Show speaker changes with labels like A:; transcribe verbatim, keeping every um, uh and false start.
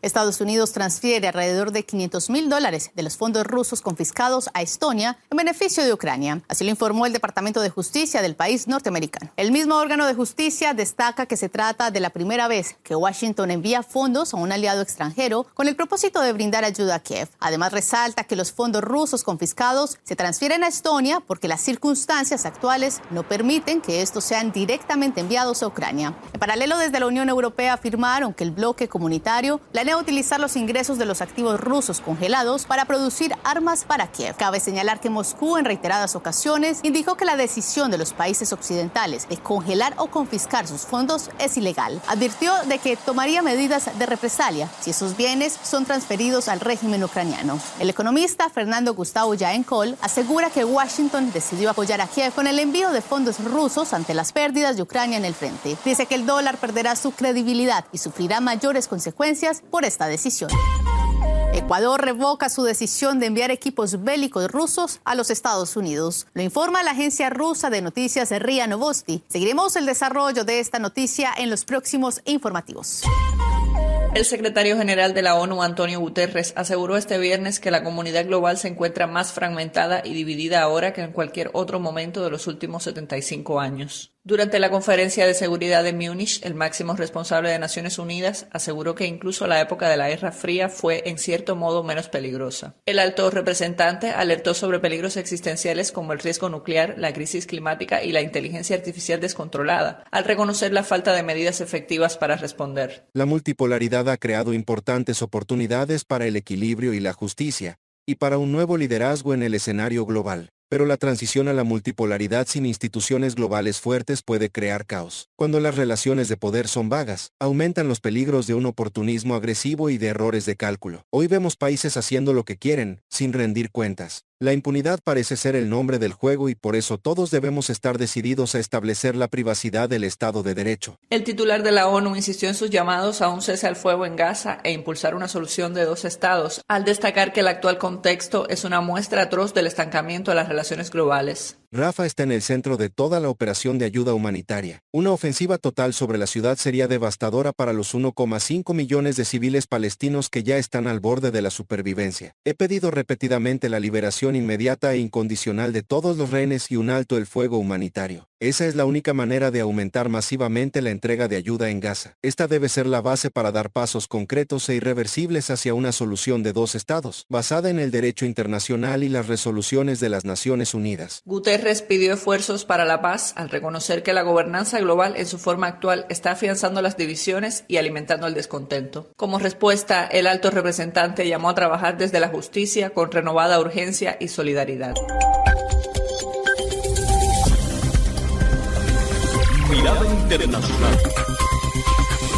A: Estados Unidos transfiere alrededor de quinientos mil dólares de los fondos rusos confiscados a Estonia en beneficio de Ucrania. Así lo informó el Departamento de Justicia del país norteamericano. El mismo órgano de justicia destaca que se trata de la primera vez que Washington envía fondos a un aliado extranjero con el propósito de brindar ayuda a Kiev. Además, resalta que los fondos rusos confiscados se transfieren a Estonia porque las circunstancias actuales no permiten que estos sean directamente enviados a Ucrania. En paralelo, desde la Unión Europea afirmaron que el bloque comunitario planea utilizar los ingresos de los activos rusos congelados para producir armas para Kiev. Cabe señalar que Moscú en reiteradas ocasiones indicó que la decisión de los países occidentales de congelar o confiscar sus fondos es ilegal. Advirtió de que tomaría medidas de represalia si esos bienes son transferidos al régimen ucraniano. El economista Fernando Gustavo Yaenkol asegura que Washington decidió apoyar a Kiev con el envío de fondos rusos ante las pérdidas de Ucrania en el frente. Dice que el dólar perderá su credibilidad y sufrirá mayores consecuencias por esta decisión. Ecuador revoca su decisión de enviar equipos bélicos rusos a los Estados Unidos. Lo informa la agencia rusa de noticias R I A Novosti. Seguiremos el desarrollo de esta noticia en los próximos informativos.
B: El secretario general de la ONU, Antonio Guterres, aseguró este viernes que la comunidad global se encuentra más fragmentada y dividida ahora que en cualquier otro momento de los últimos setenta y cinco años. Durante la conferencia de seguridad de Múnich, el máximo responsable de Naciones Unidas aseguró que incluso la época de la Guerra Fría fue, en cierto modo, menos peligrosa. El alto representante alertó sobre peligros existenciales como el riesgo nuclear, la crisis climática y la inteligencia artificial descontrolada, al reconocer la falta de medidas efectivas para responder.
C: La multipolaridad ha creado importantes oportunidades para el equilibrio y la justicia, y para un nuevo liderazgo en el escenario global. Pero la transición a la multipolaridad sin instituciones globales fuertes puede crear caos. Cuando las relaciones de poder son vagas, aumentan los peligros de un oportunismo agresivo y de errores de cálculo. Hoy vemos países haciendo lo que quieren, sin rendir cuentas. La impunidad parece ser el nombre del juego y por eso todos debemos estar decididos a establecer la privacidad del Estado de Derecho.
B: El titular de la ONU insistió en sus llamados a un cese al fuego en Gaza e impulsar una solución de dos estados, al destacar que el actual contexto es una muestra atroz del estancamiento de las relaciones globales.
C: Rafa está en el centro de toda la operación de ayuda humanitaria. Una ofensiva total sobre la ciudad sería devastadora para los uno coma cinco millones de civiles palestinos que ya están al borde de la supervivencia. He pedido repetidamente la liberación inmediata e incondicional de todos los rehenes y un alto el fuego humanitario. Esa es la única manera de aumentar masivamente la entrega de ayuda en Gaza. Esta debe ser la base para dar pasos concretos e irreversibles hacia una solución de dos estados, basada en el derecho internacional y las resoluciones de las Naciones Unidas.
B: Guterres pidió esfuerzos para la paz al reconocer que la gobernanza global en su forma actual está afianzando las divisiones y alimentando el descontento. Como respuesta, el alto representante llamó a trabajar desde la justicia con renovada urgencia y solidaridad.
D: Mirada Internacional.